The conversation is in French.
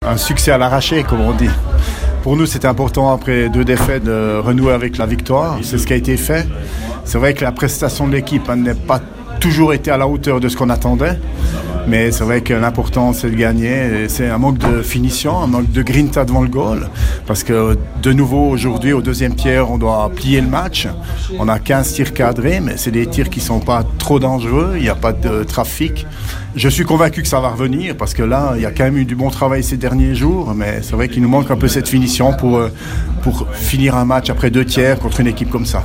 Un succès à l'arraché, comme on dit. Pour nous, c'était important, après 2 défaites, de renouer avec la victoire. C'est ce qui a été fait. C'est vrai que la prestation de l'équipe n'a pas toujours été à la hauteur de ce qu'on attendait. Mais c'est vrai que l'important, c'est de gagner. Et c'est un manque de finition, un manque de grinta devant le goal. Parce que, de nouveau, aujourd'hui, au deuxième tiers, on doit plier le match. On a 15 tirs cadrés, mais c'est des tirs qui ne sont pas trop dangereux. Il n'y a pas de trafic. Je suis convaincu que ça va revenir, parce que là, il y a quand même eu du bon travail ces derniers jours. Mais c'est vrai qu'il nous manque un peu cette finition pour finir un match après 2 tiers contre une équipe comme ça.